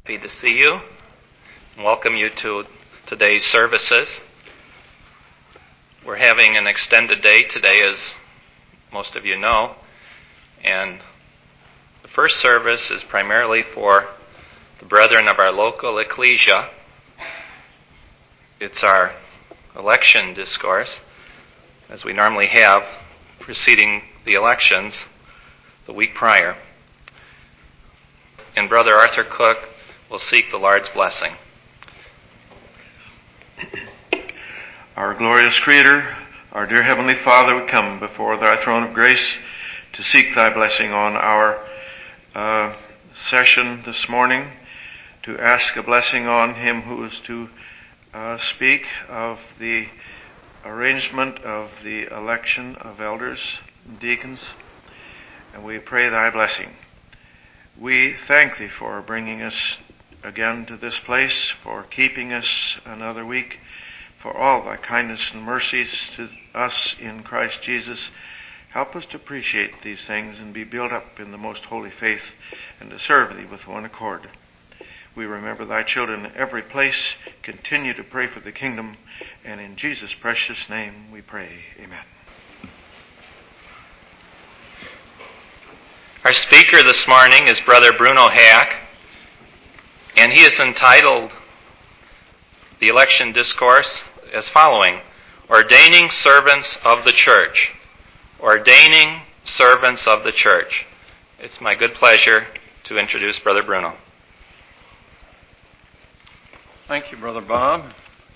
Happy to see you and welcome you to today's services. We're having an extended day today, as most of you know, and the first service is primarily for the brethren of our local ecclesia. It's our election discourse, as we normally have preceding the elections the week prior. And Brother Arthur Cook will seek the Lord's blessing. Our glorious Creator, our dear Heavenly Father, we come before Thy throne of grace to seek Thy blessing on our session this morning, to ask a blessing on him who is to speak of the arrangement of the election of elders and deacons, and we pray Thy blessing. We thank Thee for bringing us again to this place, for keeping us another week, for all Thy kindness and mercies to us in Christ Jesus. Help us to appreciate these things and be built up in the most holy faith and to serve Thee with one accord. We remember Thy children in every place. Continue to pray for the kingdom, and in Jesus' precious name we pray. Amen. Our speaker this morning is Brother Bruno Hack, and he is entitled the election discourse as following: Ordaining Servants of the Church. Ordaining Servants of the Church. It's my good pleasure to introduce Brother Bruno. Thank you, Brother Bob.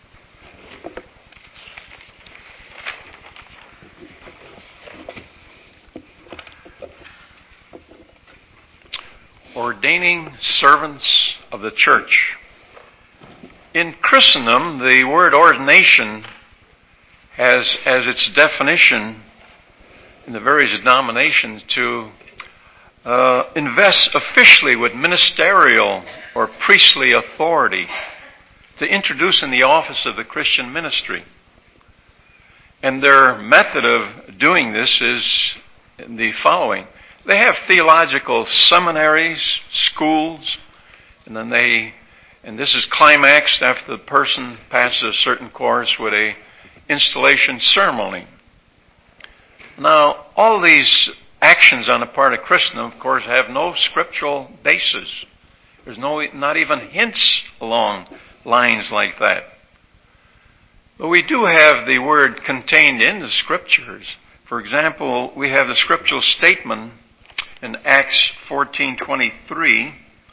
Ordaining servants of the church. In Christendom, the word ordination has as its definition in the various denominations to invest officially with ministerial or priestly authority, to introduce in the office of the Christian ministry. And their method of doing this is the following. They have theological seminaries, schools, and this is climaxed after the person passes a certain course with a installation ceremony. Now, all these actions on the part of Christendom, of course, have no scriptural basis. There's not even hints along lines like that. But we do have the word contained in the scriptures. For example, we have the scriptural statement in Acts 14:23,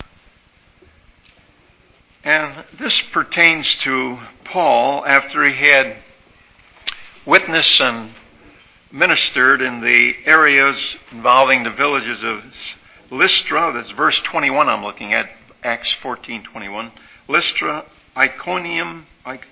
and this pertains to Paul after he had witnessed and ministered in the areas involving the villages of Lystra. That's verse 21 I'm looking at, Acts 14:21. Lystra, Iconium,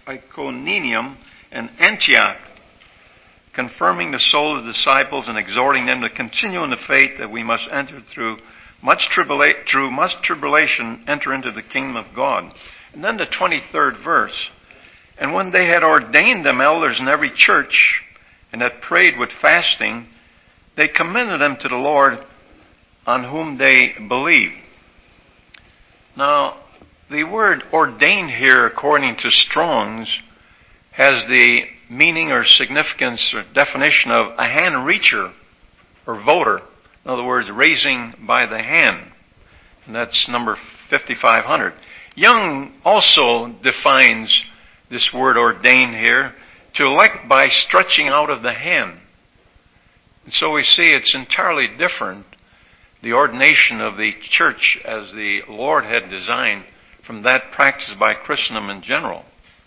and Antioch, confirming the soul of the disciples and exhorting them to continue in the faith that we must enter through much tribulation, enter into the kingdom of God. And then the 23rd verse. And when they had ordained them elders in every church and had prayed with fasting, they commended them to the Lord on whom they believed. Now, the word ordained here, according to Strong's, has the meaning or significance or definition of a hand reacher or voter. In other words, raising by the hand. And that's number 5500. Young also defines this word ordained here to elect by stretching out of the hand. And so we see it's entirely different, the ordination of the church as the Lord had designed, from that practiced by Christendom in general.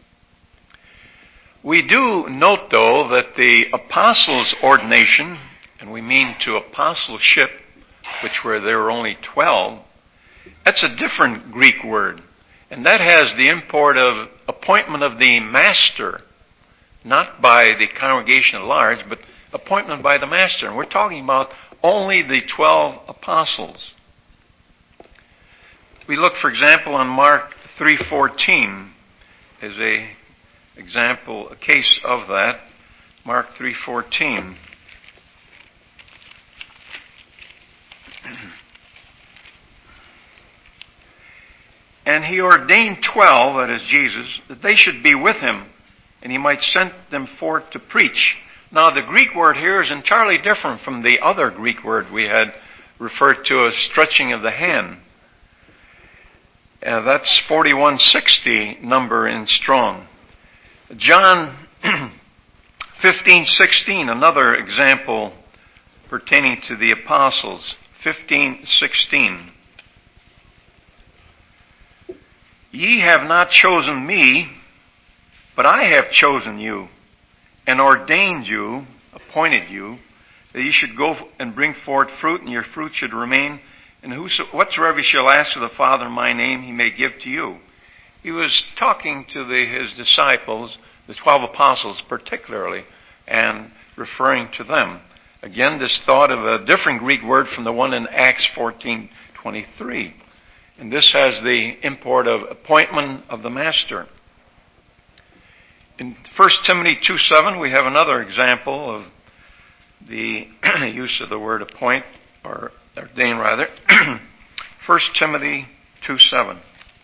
We do note, though, that the apostles' ordination, and we mean to apostleship, there were only 12, that's a different Greek word. And that has the import of appointment of the master, not by the congregation at large, but appointment by the master. And we're talking about only the 12 apostles. We look, for example, on Mark 3:14 as a case of that. Mark 3:14. And he ordained 12, that is Jesus, that they should be with him, and he might send them forth to preach. Now, the Greek word here is entirely different from the other Greek word we had referred to as stretching of the hand. That's 4160 number in Strong. John 15:16, another example pertaining to the apostles. 15:16. Ye have not chosen me, but I have chosen you, and ordained you, appointed you, that ye should go and bring forth fruit, and your fruit should remain, and whatsoever ye shall ask of the Father in my name, he may give to you. He was talking to his disciples, the 12 apostles particularly, and referring to them. Again, this thought of a different Greek word from the one in Acts 14:23. And this has the import of appointment of the master. In 1 Timothy 2:7, we have another example of the use of the word appoint, or ordain rather. 1 Timothy 2:7.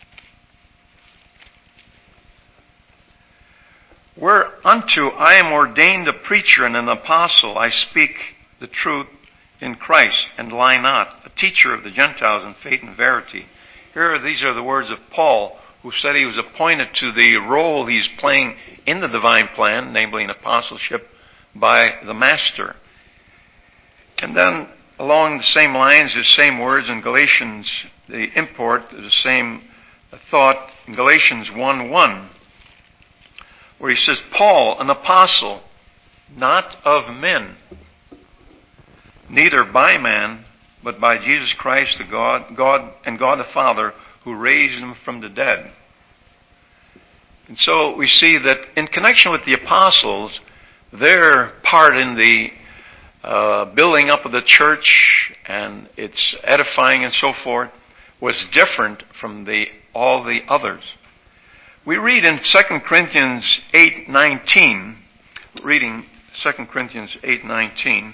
Whereunto I am ordained a preacher and an apostle, I speak the truth in Christ, and lie not, a teacher of the Gentiles in faith and verity. These are the words of Paul, who said he was appointed to the role he's playing in the divine plan, namely an apostleship, by the Master. And then, along the same lines, the same words in Galatians, the import, the same thought in Galatians 1:1, where he says, Paul, an apostle, not of men, neither by man, but by Jesus Christ, the God the Father, who raised him from the dead. And so we see that in connection with the apostles, their part in the building up of the church and its edifying and so forth was different from all the others. We read in 2 Corinthians 8:19, reading 2 Corinthians 8:19,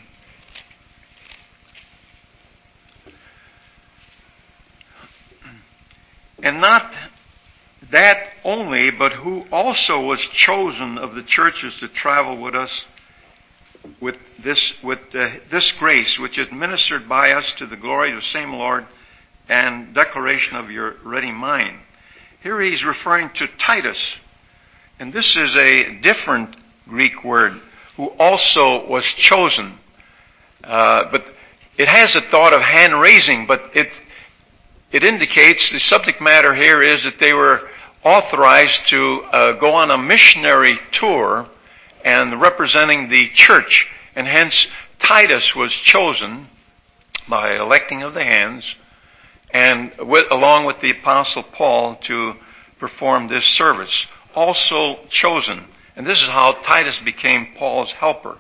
and not that only, but who also was chosen of the churches to travel with us with this grace, which is ministered by us to the glory of the same Lord and declaration of your ready mind. Here he's referring to Titus, and this is a different Greek word, who also was chosen. But it has a thought of hand raising, but it indicates the subject matter here is that they were authorized to go on a missionary tour and representing the church. And hence Titus was chosen by electing of the hands and along with the Apostle Paul to perform this service. Also chosen. And this is how Titus became Paul's helper.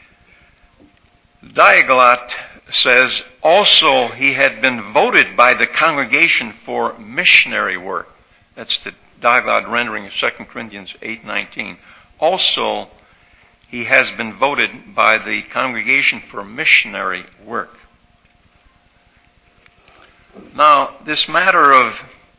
Diaglott says, also he had been voted by the congregation for missionary work. That's the Diaglott rendering of 2 Corinthians 8:19. Also, he has been voted by the congregation for missionary work. Now, this matter of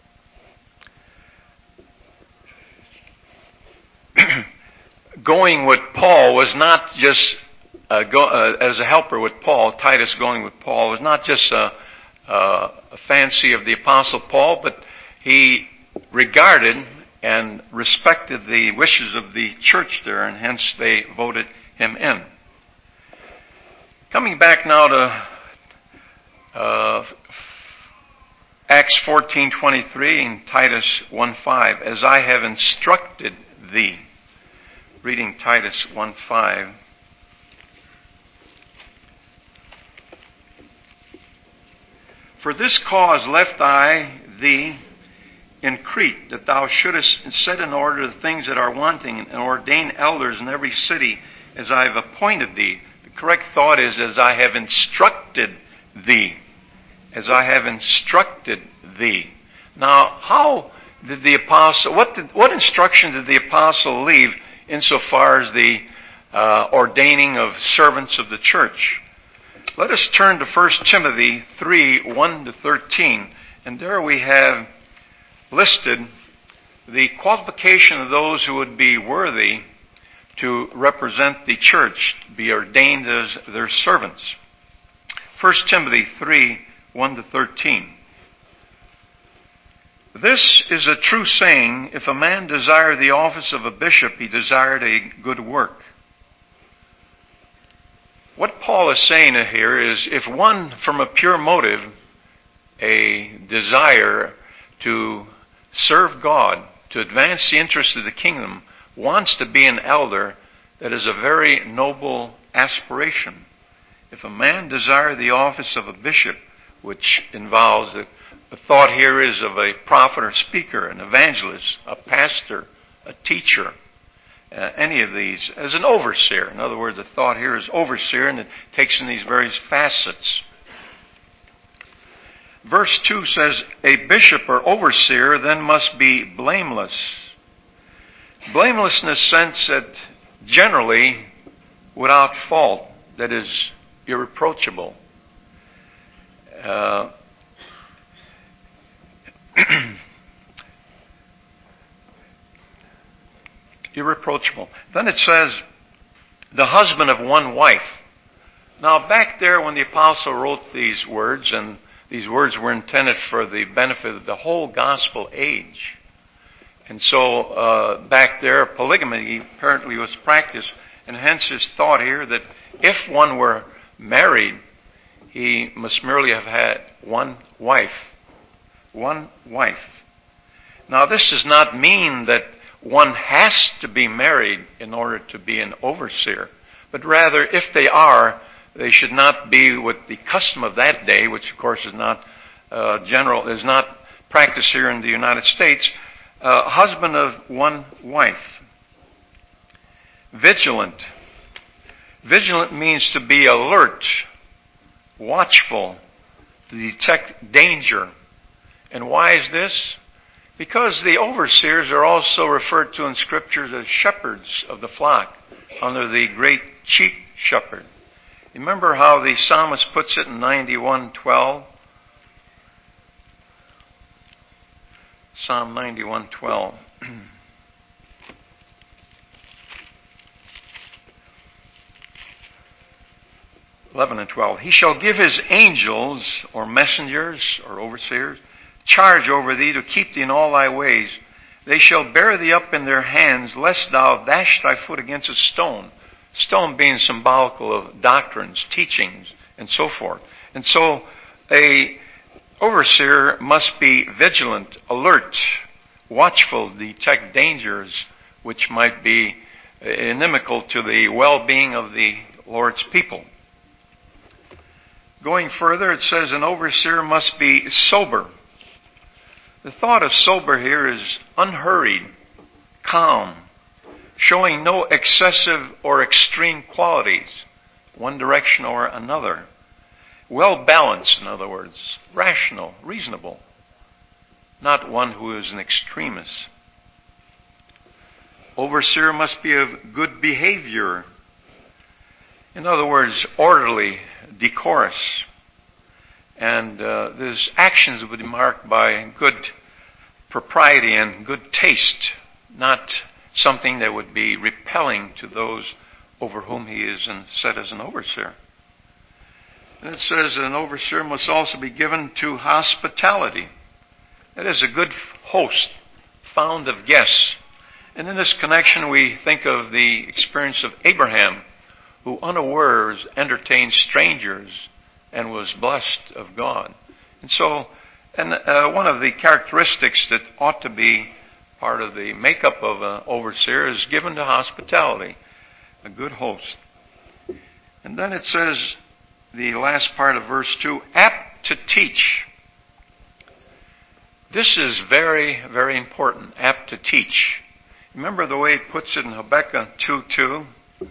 going with Paul was not just as a helper with Paul. Titus going with Paul was not just a fancy of the Apostle Paul, but he regarded and respected the wishes of the church there, and hence they voted him in. Coming back now to Acts 14:23 and Titus 1:5, as I have instructed thee. Reading Titus 1:5. For this cause left I thee in Crete, that thou shouldest set in order the things that are wanting, and ordain elders in every city, as I have appointed thee. The correct thought is, as I have instructed thee. As I have instructed thee. Now, how did the apostle, what instruction did the apostle leave insofar as the ordaining of servants of the church? Let us turn to 1 Timothy 3:1-13, and there we have listed the qualification of those who would be worthy to represent the church, to be ordained as their servants. 1 Timothy 3, 1-13. This is a true saying, if a man desire the office of a bishop, he desired a good work. What Paul is saying here is, if one from a pure motive, a desire to serve God, to advance the interests of the kingdom, wants to be an elder, that is a very noble aspiration. If a man desire the office of a bishop, which involves the thought here is of a prophet or speaker, an evangelist, a pastor, a teacher, any of these, as an overseer. In other words, the thought here is overseer, and it takes in these various facets. Verse 2 says, a bishop or overseer then must be blameless. Blameless in the sense that generally without fault, that is irreproachable. Irreproachable. Then it says, the husband of one wife. Now back there when the apostle wrote these words, and these words were intended for the benefit of the whole gospel age. And so back there, polygamy apparently was practiced, and hence his thought here that if one were married, he must merely have had one wife. One wife. Now this does not mean that one has to be married in order to be an overseer, but rather if they are, they should not be with the custom of that day, which of course is not is not practiced here in the United States. Husband of one wife. Vigilant. Vigilant means to be alert, watchful, to detect danger. And why is this? Because the overseers are also referred to in Scriptures as shepherds of the flock under the great chief shepherd. Remember how the psalmist puts it in 91:12? Psalm 91:12. 11 and 12. He shall give his angels, or messengers, or overseers, charge over thee to keep thee in all thy ways. They shall bear thee up in their hands, lest thou dash thy foot against a stone. Stone being symbolical of doctrines, teachings, and so forth. And so a overseer must be vigilant, alert, watchful, detect dangers which might be inimical to the well-being of the Lord's people. Going further, it says an overseer must be sober. The thought of sober here is unhurried, calm, showing no excessive or extreme qualities, one direction or another. Well balanced, in other words, rational, reasonable, not one who is an extremist. Overseer must be of good behavior. In other words, orderly, decorous. And his actions would be marked by good propriety and good taste, not something that would be repelling to those over whom he is set as an overseer. And it says an overseer must also be given to hospitality. That is a good host, fond of guests. And in this connection, we think of the experience of Abraham, who unawares entertained strangers and was blessed of God. And so, one of the characteristics that ought to be part of the makeup of an overseer is given to hospitality, a good host. And then it says, the last part of verse 2, apt to teach. This is very, very important, apt to teach. Remember the way it puts it in Habakkuk 2:2?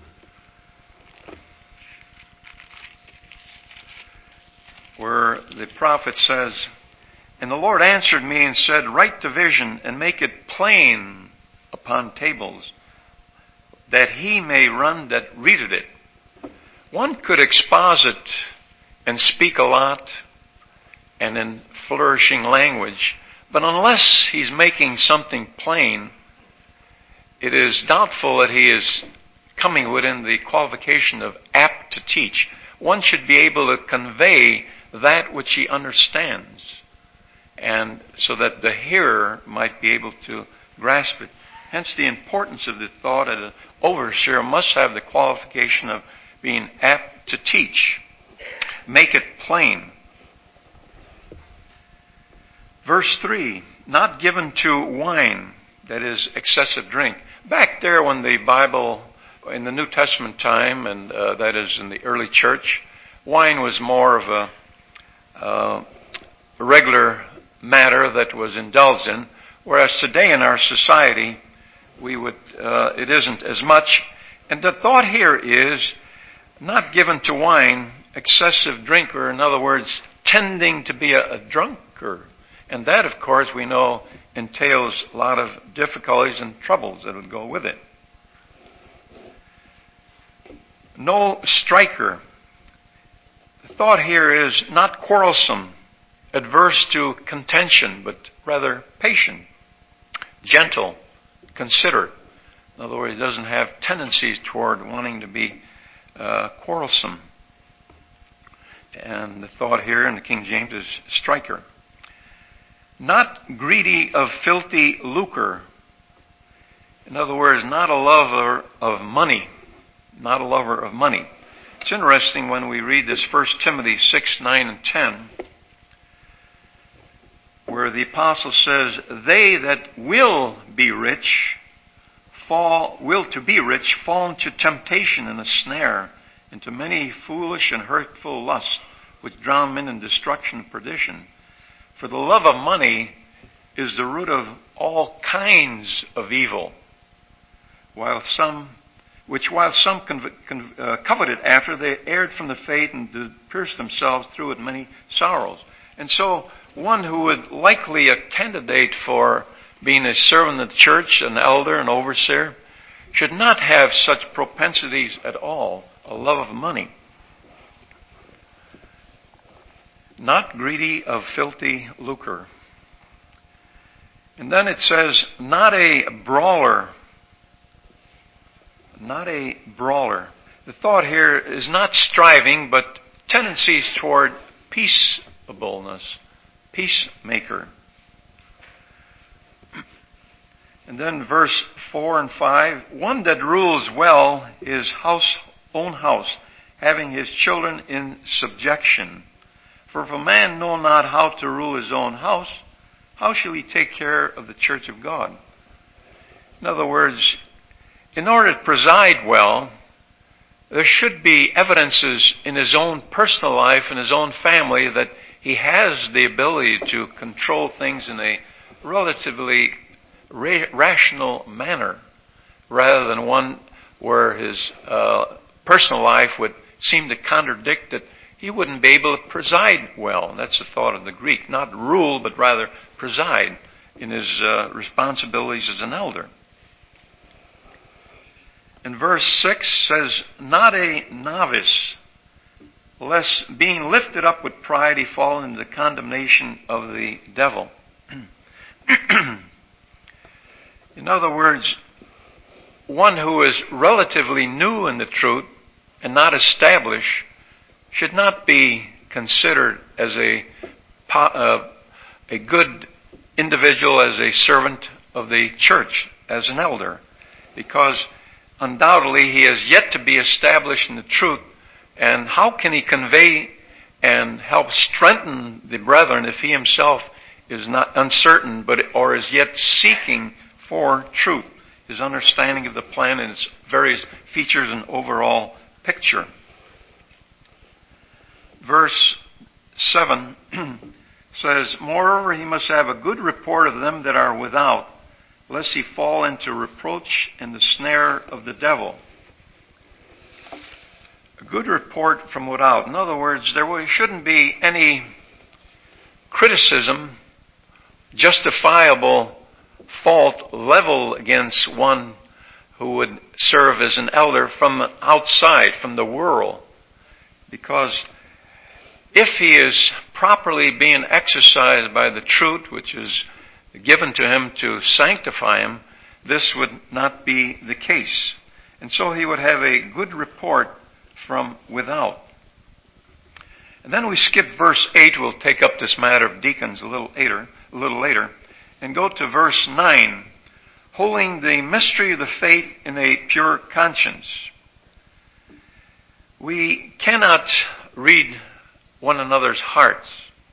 Where the prophet says, and the Lord answered me and said, write the vision and make it plain upon tables, that he may run that readeth it. One could exposit and speak a lot and in flourishing language, But unless he's making something plain, it is doubtful that he is coming within the qualification of apt to teach. One should be able to convey that which he understands, and so that the hearer might be able to grasp it. Hence the importance of the thought that an overseer must have the qualification of being apt to teach. Make it plain. Verse 3, not given to wine, that is excessive drink. Back there when the Bible, in the New Testament time, and that is in the early church, wine was more of a regular matter that was indulged in, whereas today in our society, it isn't as much. And the thought here is not given to wine, excessive drinker, in other words, tending to be a drunkard. And that, of course, we know entails a lot of difficulties and troubles that would go with it. No striker. The thought here is not quarrelsome, adverse to contention, but rather patient, gentle, considerate. In other words, he doesn't have tendencies toward wanting to be quarrelsome. And the thought here in the King James is striker. Not greedy of filthy lucre. In other words, not a lover of money. Not a lover of money. It's interesting when we read this 1 Timothy 6, 9, and 10, where the apostle says, they that will to be rich fall into temptation and a snare, into many foolish and hurtful lusts, which drown men in destruction and perdition. For the love of money is the root of all kinds of evil, while some coveted after, they erred from the faith and did pierce themselves through with many sorrows. And so one who would likely a candidate for being a servant of the church, an elder, an overseer, should not have such propensities at all, a love of money. Not greedy of filthy lucre. And then it says, not a brawler. Not a brawler. The thought here is not striving, but tendencies toward peaceableness, peacemaker. And then verse 4 and 5, one that rules well his own house, having his children in subjection. For if a man know not how to rule his own house, how shall he take care of the church of God? In other words, in order to preside well, there should be evidences in his own personal life and his own family that he has the ability to control things in a relatively rational manner, rather than one where his personal life would seem to contradict that he wouldn't be able to preside well. That's the thought of the Greek. Not rule, but rather preside in his responsibilities as an elder. And verse 6 says, not a novice, lest being lifted up with pride he fall into the condemnation of the devil. In other words, one who is relatively new in the truth and not established should not be considered as a good individual, as a servant of the church, as an elder, because undoubtedly he has yet to be established in the truth. And how can he convey and help strengthen the brethren if he himself is not uncertain, or is yet seeking for truth, his understanding of the plan and its various features and overall picture? Verse 7 says, moreover, he must have a good report of them that are without, lest he fall into reproach and the snare of the devil. A good report from without. In other words, there shouldn't be any criticism, justifiable fault leveled against one who would serve as an elder from outside, from the world. Because if he is properly being exercised by the truth, which is given to him to sanctify him, this would not be the case. And so he would have a good report from without. And then we skip verse 8. We'll take up this matter of deacons a little later, and go to verse 9. Holding the mystery of the faith in a pure conscience. We cannot read one another's hearts.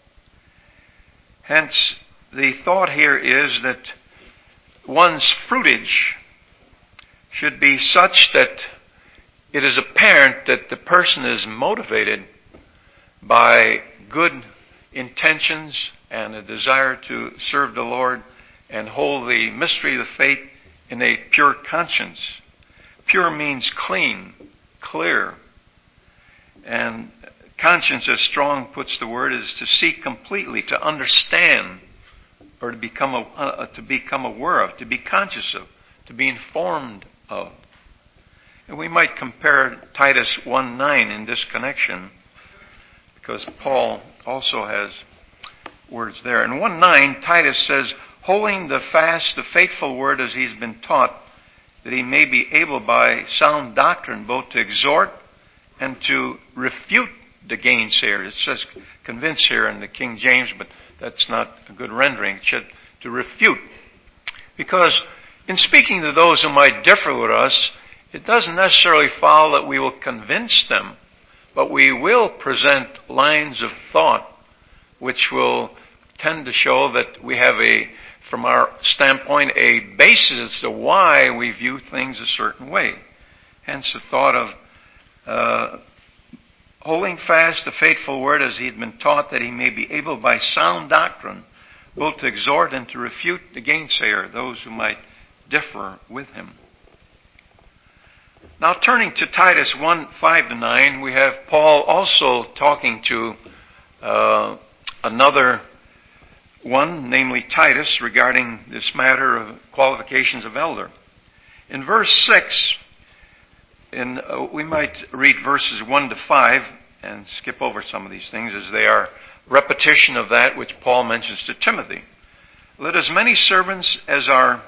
Hence, the thought here is that one's fruitage should be such that it is apparent that the person is motivated by good intentions and a desire to serve the Lord and hold the mystery of the faith in a pure conscience. Pure means clean, clear. And conscience, as Strong puts the word, is to see completely, to understand, or to become aware of, to be conscious of, to be informed of. And we might compare Titus 1:9 in this connection, because Paul also has words there. In 1:9, Titus says, holding the fast, the faithful word as he's been taught, that he may be able by sound doctrine both to exhort and to refute the gainsayers. It says convince here in the King James, but that's not a good rendering. It should to refute. Because in speaking to those who might differ with us, it doesn't necessarily follow that we will convince them, but we will present lines of thought which will tend to show that we have from our standpoint, a basis as to why we view things a certain way. Hence the thought of holding fast the faithful word as he had been taught, that he may be able by sound doctrine both to exhort and to refute the gainsayer, those who might differ with him. Now turning to Titus 1:5-9, we have Paul also talking to another one, namely Titus, regarding this matter of qualifications of elder. In verse 6, we might read verses 1-5 and skip over some of these things as they are repetition of that which Paul mentions to Timothy. Let as many servants as are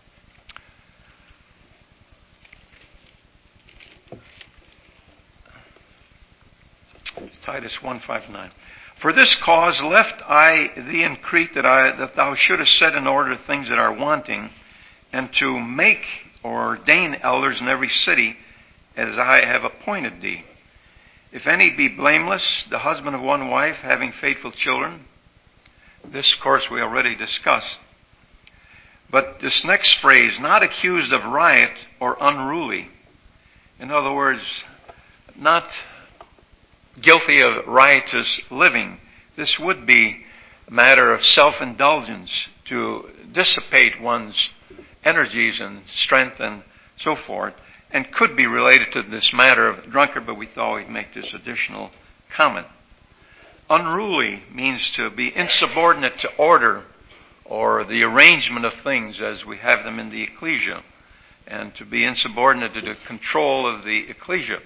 Titus 1:5-9. For this cause left I thee in Crete, that thou shouldest set in order things that are wanting, and to make or ordain elders in every city, as I have appointed thee. If any be blameless, the husband of one wife, having faithful children. This, of course, we already discussed. But this next phrase, not accused of riot or unruly. In other words, not guilty of riotous living. This would be a matter of self-indulgence to dissipate one's energies and strength and so forth, and could be related to this matter of drunkard, but we thought we'd make this additional comment. Unruly means to be insubordinate to order or the arrangement of things as we have them in the ecclesia, and to be insubordinate to the control of the ecclesia.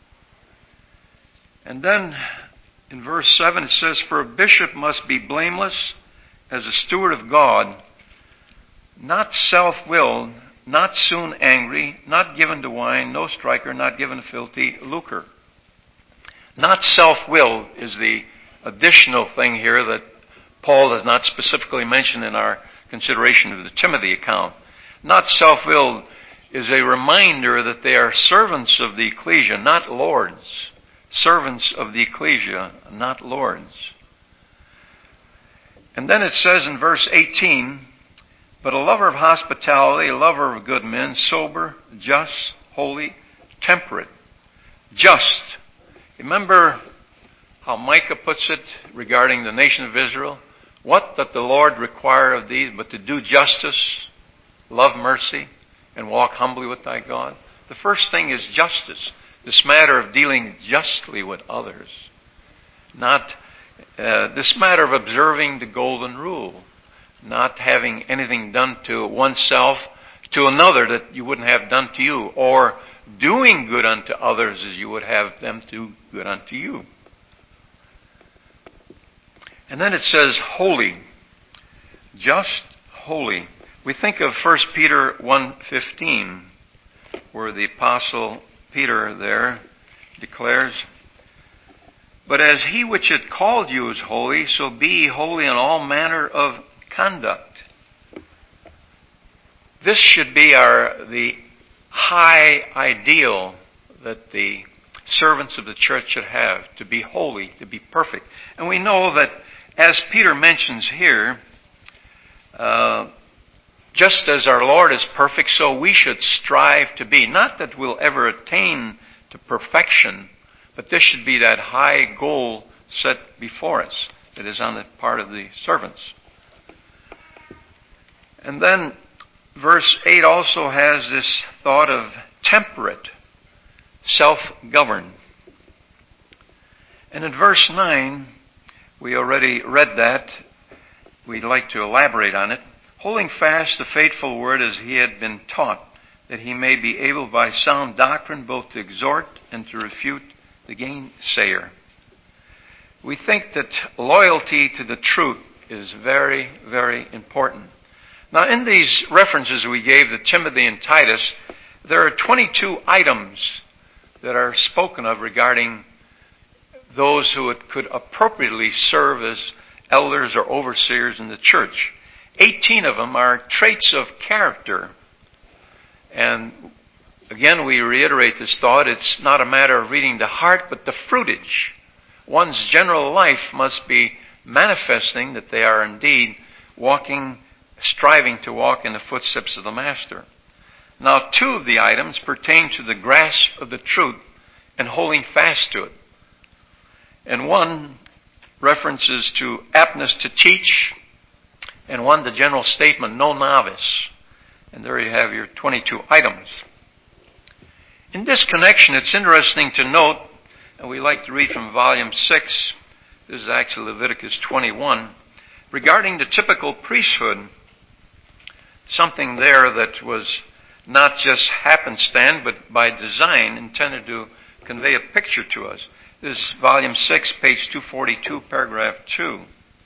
And then in verse 7 it says, for a bishop must be blameless as a steward of God, not self-willed, not soon angry, not given to wine, no striker, not given to filthy lucre. Not self-willed is the additional thing here that Paul does not specifically mention in our consideration of the Timothy account. Not self-willed is a reminder that they are servants of the ecclesia, not lords. Servants of the ecclesia, not lords. And then it says in verse 18, but a lover of hospitality, a lover of good men, sober, just, holy, temperate. Just. Remember how Micah puts it regarding the nation of Israel? What doth the Lord require of thee but to do justice, love mercy, and walk humbly with thy God? The first thing is justice. This matter of dealing justly with others. Not this matter of observing the golden rule. Not having anything done to oneself, to another that you wouldn't have done to you. Or doing good unto others as you would have them do good unto you. And then it says holy. Just, holy. We think of 1 Peter 1:15, where the Apostle Peter there declares, "But as he which hath called you is holy, so be ye holy in all manner of conduct." This should be the high ideal that the servants of the church should have, to be holy, to be perfect. And we know that, as Peter mentions here, just as our Lord is perfect, so we should strive to be. Not that we'll ever attain to perfection, but this should be that high goal set before us that is on the part of the servants. And then verse 8 also has this thought of temperate, self-governed. And in verse 9, we already read that. We'd like to elaborate on it. "Holding fast the faithful word as he had been taught, that he may be able by sound doctrine both to exhort and to refute the gainsayer." We think that loyalty to the truth is very, very important. Now, in these references we gave to Timothy and Titus, there are 22 items that are spoken of regarding those who could appropriately serve as elders or overseers in the church. 18 of them are traits of character. And again, we reiterate this thought. It's not a matter of reading the heart, but the fruitage. One's general life must be manifesting that they are indeed striving to walk in the footsteps of the Master. Now, 2 of the items pertain to the grasp of the truth and holding fast to it. And one references to aptness to teach, and one the general statement, no novice. And there you have your 22 items. In this connection, it's interesting to note, and we like to read from volume 6, this is actually Leviticus 21, regarding the typical priesthood, something there that was not just happenstance, but by design intended to convey a picture to us. This is volume 6, page 242, paragraph 2.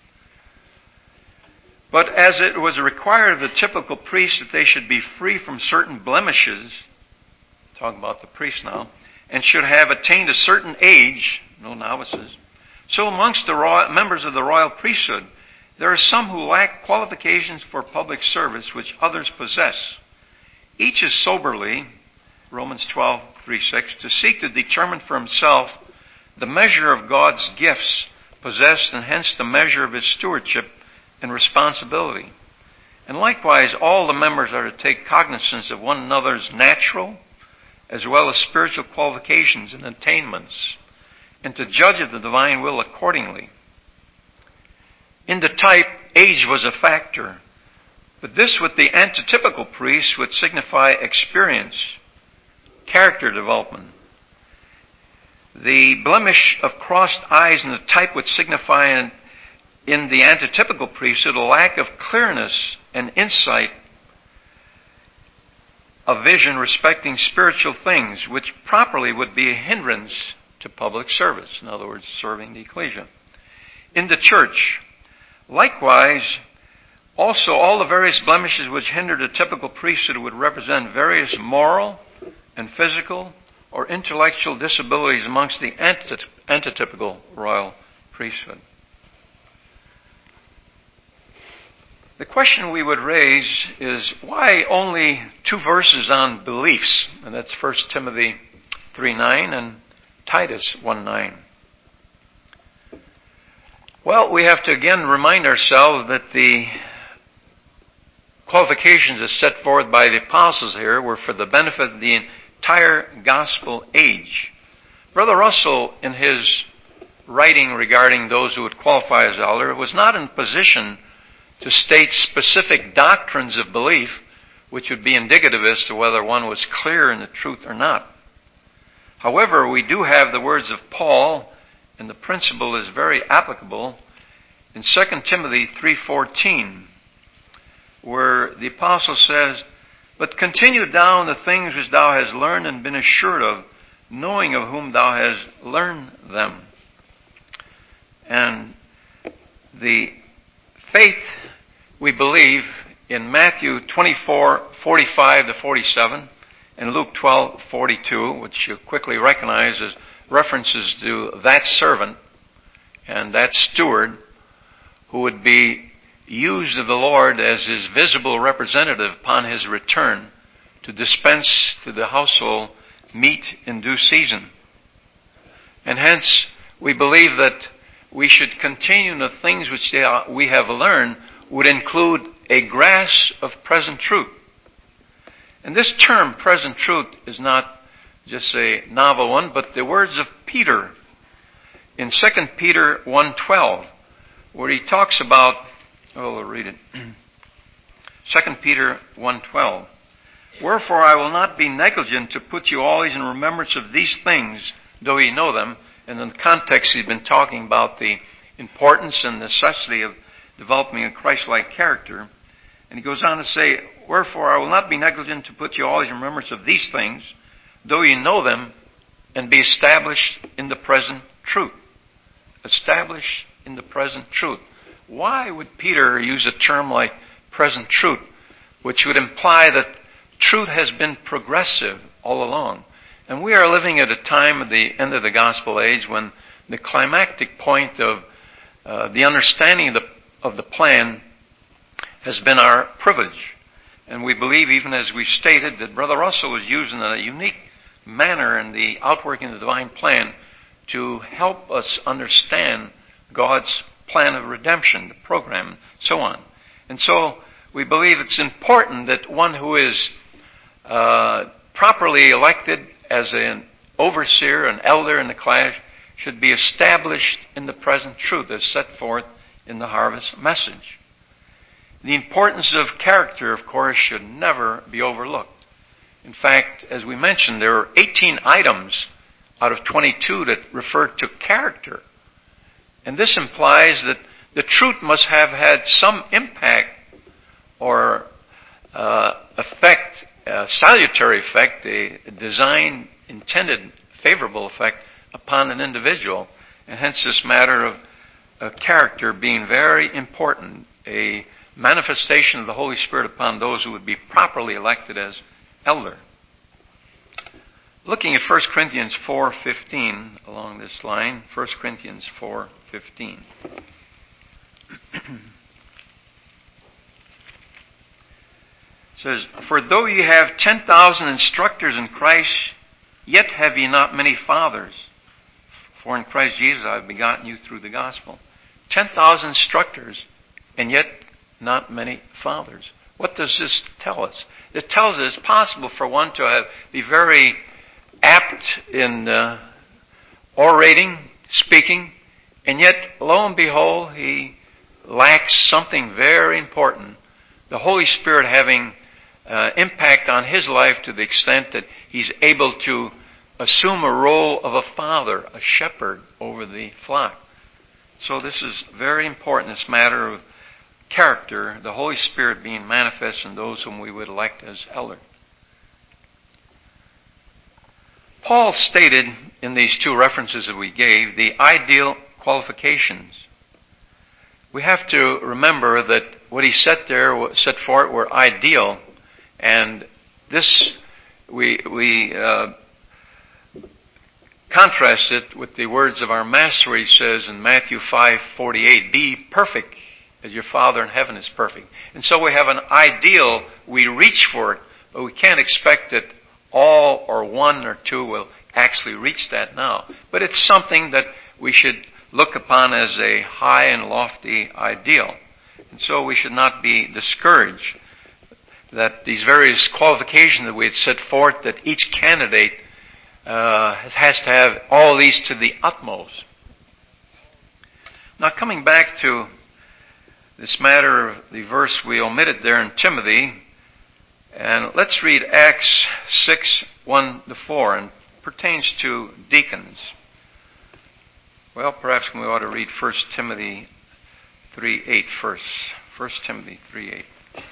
"But as it was required of the typical priest that they should be free from certain blemishes," talking about the priest now, "and should have attained a certain age," no novices, "so amongst the members of the royal priesthood, there are some who lack qualifications for public service which others possess. Each is soberly," Romans 12:3-6, "to seek to determine for himself the measure of God's gifts possessed, and hence the measure of his stewardship and responsibility. And likewise, all the members are to take cognizance of one another's natural as well as spiritual qualifications and attainments, and to judge of the divine will accordingly." In the type, age was a factor, but this with the antitypical priest would signify experience, character development. The blemish of crossed eyes in the type would signify in the antitypical priesthood a lack of clearness and insight of vision respecting spiritual things, which properly would be a hindrance to public service. In other words, serving the ecclesia. In the church, likewise, also all the various blemishes which hindered a typical priesthood would represent various moral and physical or intellectual disabilities amongst the antitypical royal priesthood. The question we would raise is, why only 2 verses on beliefs? And that's 1 Timothy 3:9 and Titus 1:9. Well, we have to again remind ourselves that the qualifications as set forth by the apostles here were for the benefit of the entire gospel age. Brother Russell, in his writing regarding those who would qualify as elder, was not in position to state specific doctrines of belief which would be indicative as to whether one was clear in the truth or not. However, we do have the words of Paul, and the principle is very applicable in 2 Timothy 3:14, where the apostle says, "But continue thou in the things which thou hast learned and been assured of, knowing of whom thou hast learned them." And the faith, we believe, in Matthew 24:45 to 47, and Luke 12:42, which you quickly recognize as references to that servant and that steward who would be used of the Lord as his visible representative upon his return to dispense to the household meat in due season. And hence, we believe that we should continue in the things which we have learned would include a grasp of present truth. And this term, present truth, is not just a novel one, but the words of Peter in 2 Peter 1:12, where he talks about, we'll read it. 2 Peter 1:12. Wherefore I will not be negligent to put you always in remembrance of these things, though ye know them. And in the context, he's been talking about the importance and necessity of developing a Christ-like character. And he goes on to say, wherefore I will not be negligent to put you always in remembrance of these things, though ye know them, and be established in the present truth. Established in the present truth. Why would Peter use a term like present truth, which would imply that truth has been progressive all along? And we are living at a time at the end of the gospel age when the climactic point of the understanding of the plan has been our privilege. And we believe, even as we stated, that Brother Russell was used in a unique manner in the outworking of the divine plan to help us understand God's plan of redemption, the program, so on. And so we believe it's important that one who is properly elected as an overseer, an elder in the class, should be established in the present truth as set forth in the harvest message. The importance of character, of course, should never be overlooked. In fact, as we mentioned, there are 18 items out of 22 that refer to character. And this implies that the truth must have had some impact or effect, a salutary effect, a design intended favorable effect upon an individual. And hence this matter of character being very important, a manifestation of the Holy Spirit upon those who would be properly elected as elder. Looking at 1 Corinthians 4:15 along this line, 1 Corinthians 4:15. Says, for though ye have 10,000 instructors in Christ, yet have ye not many fathers. For in Christ Jesus I have begotten you through the gospel. 10,000 instructors, and yet not many fathers. What does this tell us? It tells us it's possible for one to be very apt in orating, speaking, and yet, lo and behold, he lacks something very important. The Holy Spirit having impact on his life to the extent that he's able to assume a role of a father, a shepherd over the flock. So this is very important, this matter of character, the Holy Spirit being manifest in those whom we would elect as elder. Paul stated in these two references that we gave the ideal qualifications. We have to remember that what he set forth were ideal, and this we contrast it with the words of our Master. He says in Matthew 5:48, "Be perfect as your Father in heaven is perfect." And so we have an ideal, we reach for it, but we can't expect that all or one or two will actually reach that now. But it's something that we should look upon as a high and lofty ideal. And so we should not be discouraged that these various qualifications that we had set forth, that each candidate has to have all these to the utmost. Now coming back to this matter of the verse we omitted there in Timothy, and let's read Acts 6:1-4, and pertains to deacons. Well, perhaps we ought to read 1 Timothy 3:8 first. 1 Timothy 3:8. It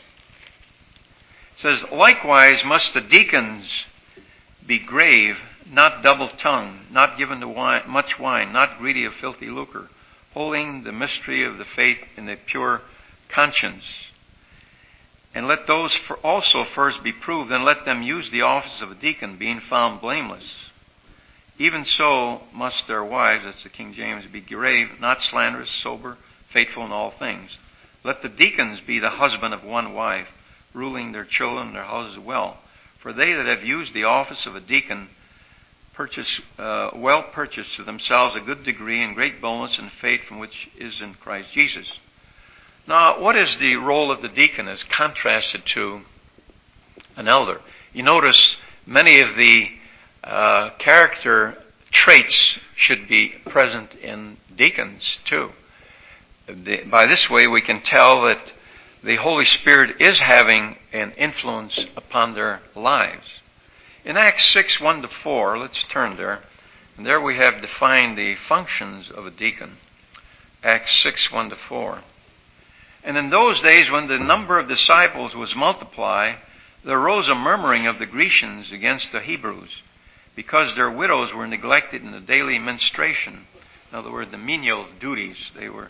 says, "Likewise must the deacons be grave, not double-tongued, not given to much wine, not greedy of filthy lucre, holding the mystery of the faith in a pure conscience. And let those also first be proved, and let them use the office of a deacon, being found blameless. Even so must their wives, that's the King James, be grave, not slanderous, sober, faithful in all things. Let the deacons be the husband of one wife, ruling their children and their houses well. For they that have used the office of a deacon purchased to themselves a good degree and great boldness and faith from which is in Christ Jesus. Now, what is the role of the deacon as contrasted to an elder? You notice many of the character traits should be present in deacons too. By this way, we can tell that the Holy Spirit is having an influence upon their lives. In Acts 6, 1-4, let's turn there. And there we have defined the functions of a deacon. Acts 6, 1-4. And in those days, when the number of disciples was multiplied, there arose a murmuring of the Grecians against the Hebrews, because their widows were neglected in the daily ministration. In other words, the menial duties. They were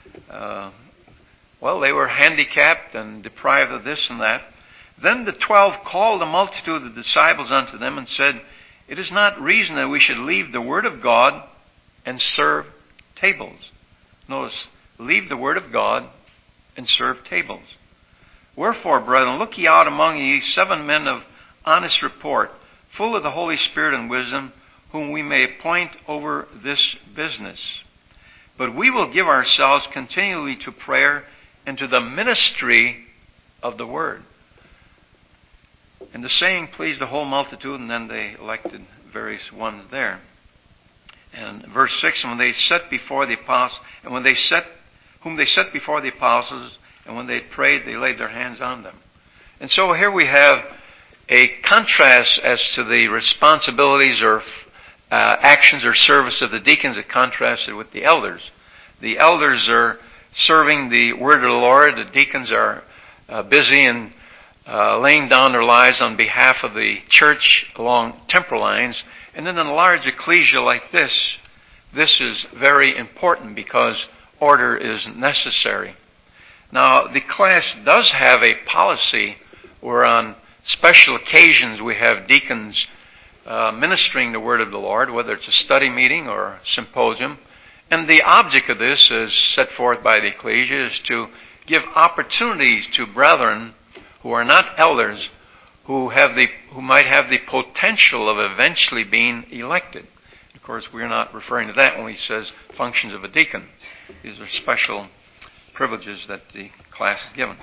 handicapped and deprived of this and that. Then the 12 called the multitude of the disciples unto them and said, It is not reason that we should leave the word of God and serve tables. Notice, leave the word of God and serve tables. Wherefore, brethren, look ye out among ye 7 men of honest report, full of the Holy Spirit and wisdom, whom we may appoint over this business. But we will give ourselves continually to prayer and to the ministry of the word. And the saying pleased the whole multitude, and then they elected various ones there. And verse 6, and when they set before the apostles, whom they set before the apostles, and when they prayed, they laid their hands on them. And so here we have a contrast as to the responsibilities or actions or service of the deacons, that contrasted with the elders. The elders are serving the word of the Lord. The deacons are busy in laying down their lives on behalf of the church along temporal lines. And in a large ecclesia like this is very important because order is necessary. Now, the class does have a policy where on special occasions we have deacons ministering the word of the Lord, whether it's a study meeting or a symposium. And the object of this, as set forth by the ecclesia, is to give opportunities to brethren who are not elders, who might have the potential of eventually being elected. Of course, we're not referring to that when he says functions of a deacon. These are special privileges that the class is given.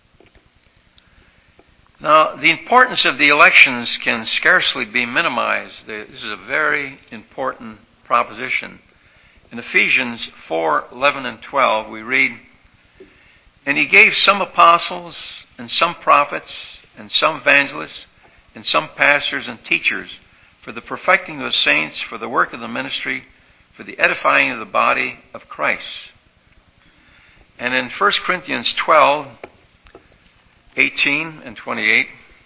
Now, the importance of the elections can scarcely be minimized. This is a very important proposition. In Ephesians 4:11 and 12, we read, And he gave some apostles, and some prophets, and some evangelists, and some pastors and teachers, for the perfecting of the saints, for the work of the ministry, for the edifying of the body of Christ. And in 1 Corinthians 12:18 and 28,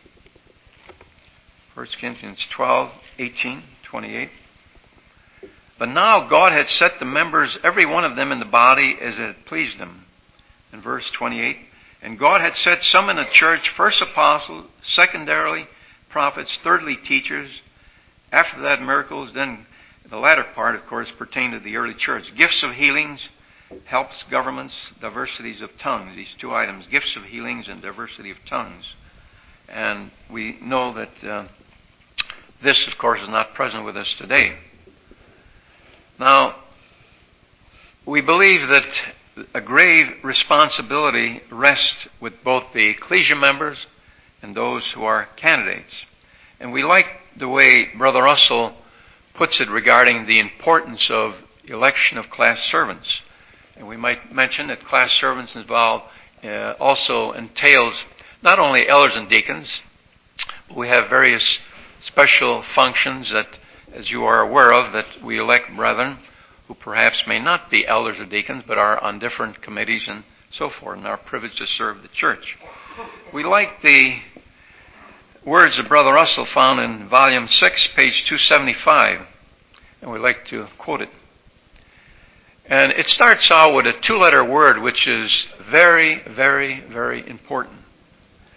1 Corinthians 12:18, 28, But now God had set the members, every one of them in the body, as it had pleased him. In verse 28, And God had set some in the church, first apostles, secondarily prophets, thirdly teachers, after that miracles, then the latter part, of course, pertained to the early church. Gifts of healings, helps, governments, diversities of tongues. These two items, gifts of healings and diversity of tongues. And we know that this, of course, is not present with us today. Now, we believe that a grave responsibility rests with both the ecclesia members and those who are candidates. And we like the way Brother Russell puts it regarding the importance of election of class servants. And we might mention that class servants involved also entails not only elders and deacons, but we have various special functions that, as you are aware of, that we elect brethren who perhaps may not be elders or deacons, but are on different committees and so forth, and are privileged to serve the church. We like the words of Brother Russell found in Volume 6, page 275, and we'd like to quote it. And it starts out with a 2-letter word, which is very, very, very important.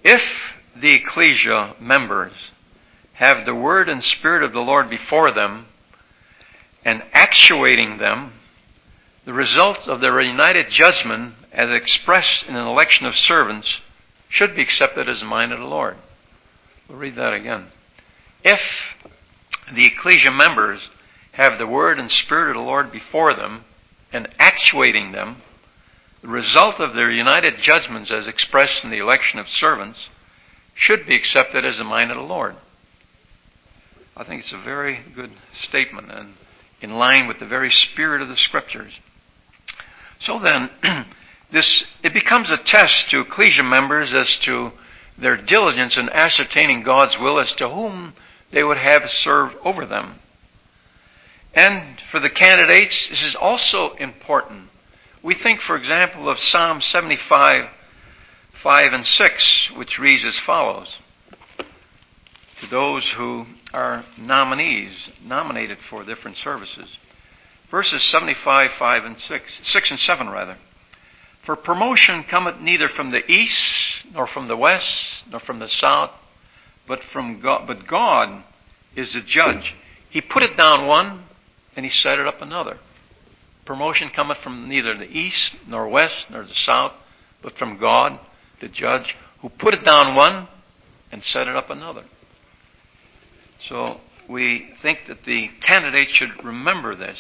If the ecclesia members have the word and spirit of the Lord before them and actuating them, the result of their united judgment as expressed in an election of servants should be accepted as the mind of the Lord. We'll read that again. If the ecclesia members have the word and spirit of the Lord before them and actuating them, the result of their united judgments as expressed in the election of servants should be accepted as the mind of the Lord. I think it's a very good statement and in line with the very spirit of the Scriptures. So then, it becomes a test to ecclesia members as to their diligence in ascertaining God's will as to whom they would have serve over them. And for the candidates, this is also important. We think, for example, of Psalm 75, 5 and 6, which reads as follows. To those who are nominated for different services. Verses 75, 5 and 6 and 7 rather. For promotion cometh neither from the east, nor from the west, nor from the south, but from God. But God is the judge. He put it down one, and He set it up another. Promotion cometh from neither the east, nor west, nor the south, but from God, the judge, who put it down one, and set it up another. So we think that the candidates should remember this.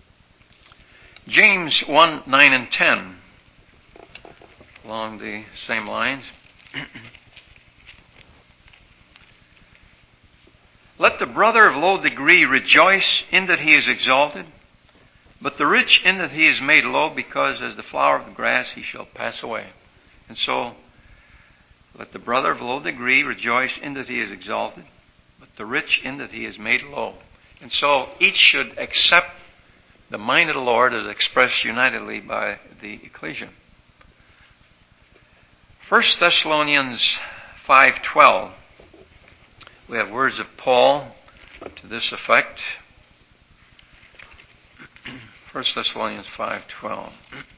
James 1, 9 and 10, along the same lines. Let the brother of low degree rejoice in that he is exalted, but the rich in that he is made low, because as the flower of the grass he shall pass away. And so, let the brother of low degree rejoice in that he is exalted, but the rich in that he is made low. And so, each should accept the mind of the Lord as expressed unitedly by the ecclesia. 1 Thessalonians 5:12. We have words of Paul to this effect. 1 Thessalonians 5:12.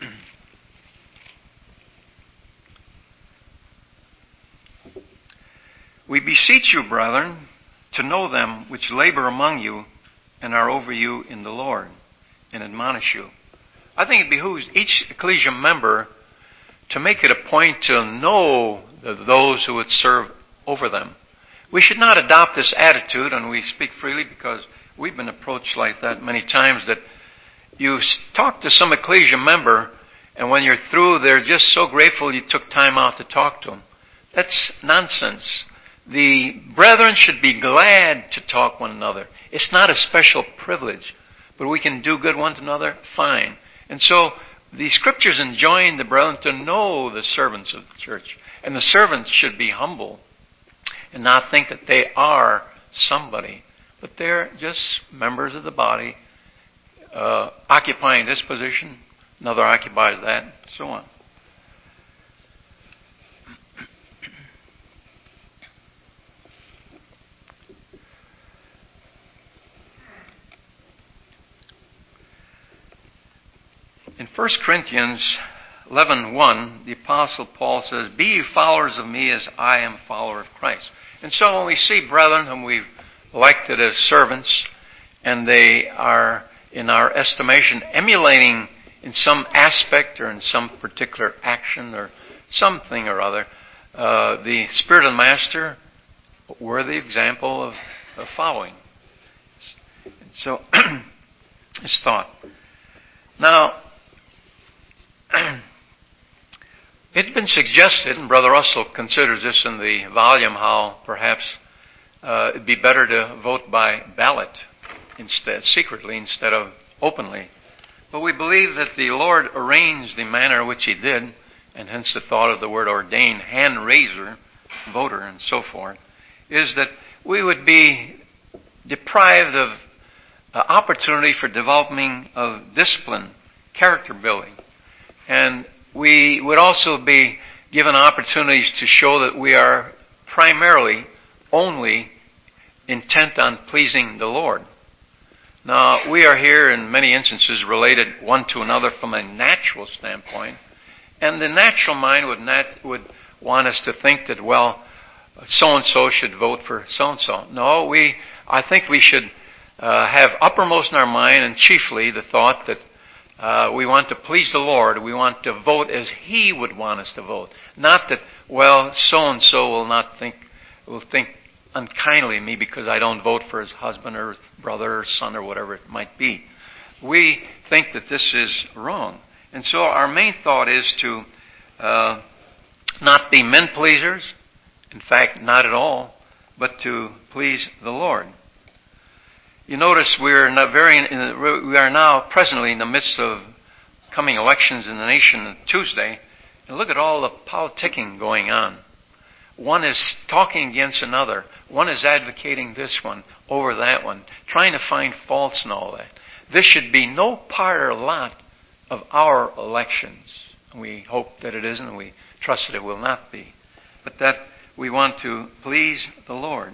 We beseech you, brethren, to know them which labor among you and are over you in the Lord, and admonish you. I think it behooves each ecclesia member to make it a point to know those who would serve over them. We should not adopt this attitude, and we speak freely because we've been approached like that many times, that you talk to some ecclesia member, and when you're through, they're just so grateful you took time out to talk to them. That's nonsense. The brethren should be glad to talk one another. It's not a special privilege, but we can do good one to another, fine. And so the Scriptures enjoin the brethren to know the servants of the church. And the servants should be humble and not think that they are somebody, but they're just members of the body, occupying this position, another occupies that, so on. In 1 Corinthians 11:1, the Apostle Paul says, "Be ye followers of me as I am a follower of Christ." And so when we see brethren whom we've elected as servants, and they are, in our estimation, emulating in some aspect or in some particular action or something or other, the Spirit of the Master, worthy example of following. So, his thought. Now, it's been suggested, and Brother Russell considers this in the volume, how perhaps it'd be better to vote by ballot secretly instead of openly. But we believe that the Lord arranged the manner in which He did, and hence the thought of the word ordained, hand raiser, voter, and so forth, is that we would be deprived of opportunity for developing of discipline, character building. And we would also be given opportunities to show that we are primarily only intent on pleasing the Lord. Now, we are here in many instances related one to another from a natural standpoint, and the natural mind want us to think that, well, so-and-so should vote for so-and-so. No, I think we should have uppermost in our mind, and chiefly the thought that we want to please the Lord. We want to vote as He would want us to vote. Not that, well, so-and-so will think unkindly of me because I don't vote for his husband or brother or son or whatever it might be. We think that this is wrong. And so our main thought is to not be men pleasers. In fact, not at all, but to please the Lord. You notice we are now presently in the midst of coming elections in the nation on Tuesday, and look at all the politicking going on. One is talking against another. One is advocating this one over that one, trying to find faults in all that. This should be no part or lot of our elections. We hope that it isn't, and we trust that it will not be. But that we want to please the Lord.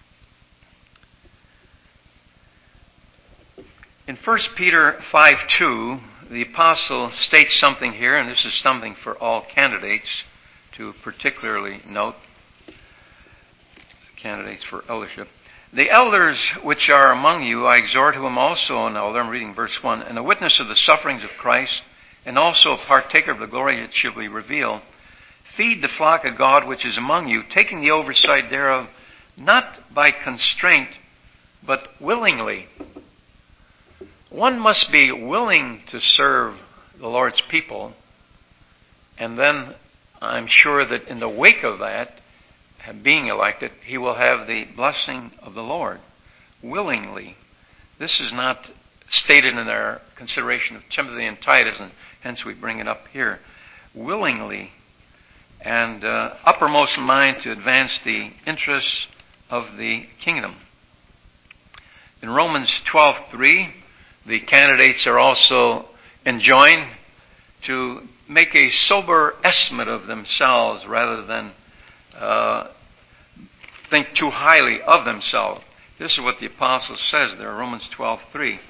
In 1 Peter 5:2, the apostle states something here, and this is something for all candidates to particularly note. Candidates for eldership. The elders which are among you, I exhort, who am also an elder, I'm reading verse 1, and a witness of the sufferings of Christ, and also a partaker of the glory that shall be revealed. Feed the flock of God which is among you, taking the oversight thereof, not by constraint, but willingly. One must be willing to serve the Lord's people, and then I'm sure that in the wake of that, being elected, he will have the blessing of the Lord willingly. This is not stated in our consideration of Timothy and Titus, and hence we bring it up here. Willingly and uppermost in mind to advance the interests of the kingdom. In Romans 12:3, the candidates are also enjoined to make a sober estimate of themselves rather than think too highly of themselves. This is what the apostle says there, Romans 12:3.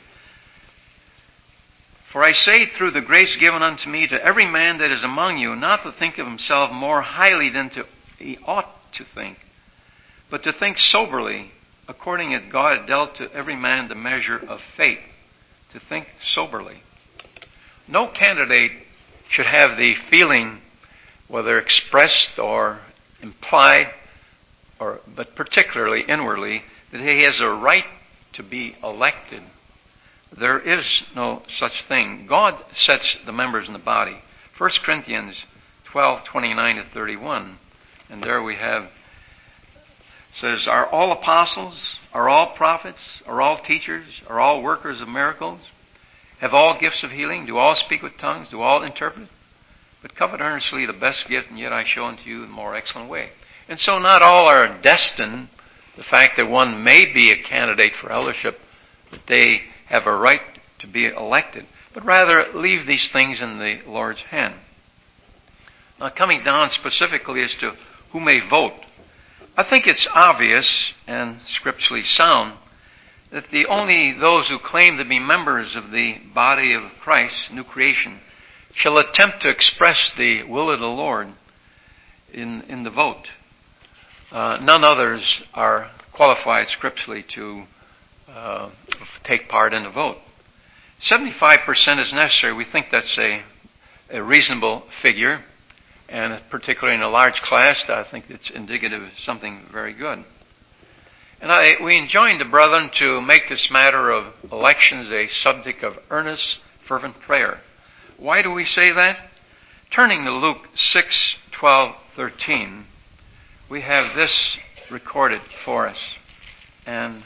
For I say through the grace given unto me to every man that is among you, not to think of himself more highly than he ought to think, but to think soberly, according as God dealt to every man the measure of faith. To think soberly. No candidate should have the feeling, whether expressed or implied, but particularly inwardly, that he has a right to be elected. There is no such thing. God sets the members in the body. 1 Corinthians 12:29-31. And there we have, says, are all apostles, are all prophets, are all teachers, are all workers of miracles? Have all gifts of healing? Do all speak with tongues? Do all interpret? But covet earnestly the best gift, and yet I show unto you a more excellent way. And so not all are destined, the fact that one may be a candidate for eldership, that they have a right to be elected, but rather leave these things in the Lord's hand. Now coming down specifically as to who may vote, I think it's obvious and scripturally sound that only those who claim to be members of the body of Christ, new creation, shall attempt to express the will of the Lord in the vote. None others are qualified scripturally to take part in the vote. 75% is necessary. We think that's a reasonable figure, and particularly in a large class, I think it's indicative of something very good. And we enjoin the brethren to make this matter of elections a subject of earnest, fervent prayer. Why do we say that? Turning to Luke 6:12-13, we have this recorded for us. And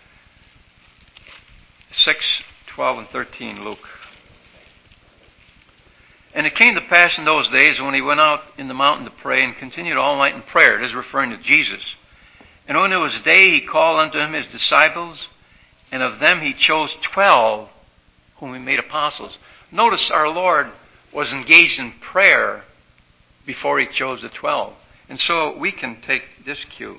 6:12-13, Luke. And it came to pass in those days when he went out in the mountain to pray and continued all night in prayer. It is referring to Jesus. And when it was day, he called unto him his disciples, and of them he chose 12, whom he made apostles. Notice our Lord was engaged in prayer before he chose the 12. And so we can take this cue.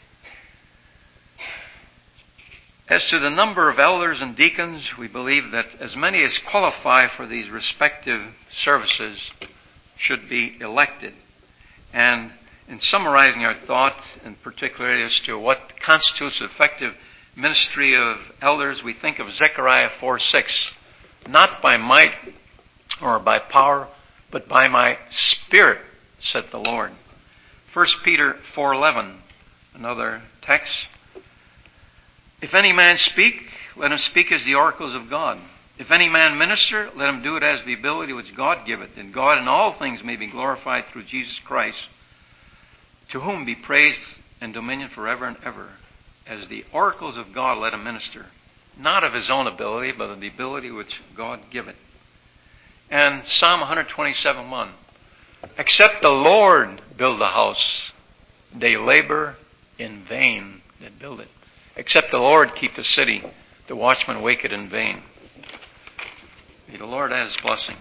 As to the number of elders and deacons, we believe that as many as qualify for these respective services should be elected. And in summarizing our thought, and particularly as to what constitutes effective ministry of elders, we think of Zechariah 4:6. Not by might or by power, but by my Spirit, said the Lord. 1 Peter 4:11, another text. If any man speak, let him speak as the oracles of God. If any man minister, let him do it as the ability which God giveth, and God in all things may be glorified through Jesus Christ, to whom be praise and dominion forever and ever. As the oracles of God, let him minister, not of his own ability, but of the ability which God giveth. And Psalm 127:1, except the Lord build the house, they labor in vain that build it. Except the Lord keep the city, the watchman wake it in vain. May the Lord add his blessing.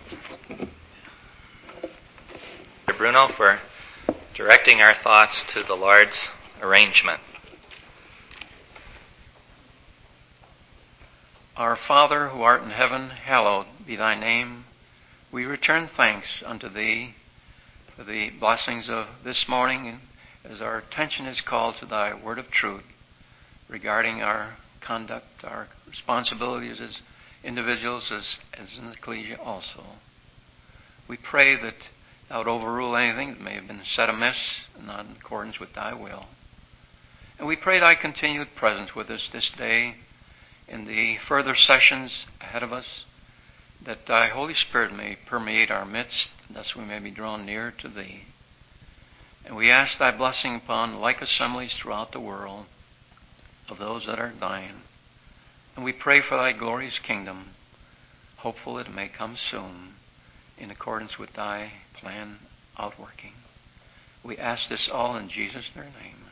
Bruno, for directing our thoughts to the Lord's arrangement. Our Father, who art in heaven, hallowed be thy name. We return thanks unto thee for the blessings of this morning, as our attention is called to thy word of truth regarding our conduct, our responsibilities as individuals, as an ecclesia also. We pray that thou would overrule anything that may have been said amiss and not in accordance with thy will. And we pray thy continued presence with us this day in the further sessions ahead of us, that thy Holy Spirit may permeate our midst, and thus we may be drawn near to thee. And we ask thy blessing upon like assemblies throughout the world of those that are thine. And we pray for thy glorious kingdom, hopeful that it may come soon, in accordance with thy plan outworking. We ask this all in Jesus' name.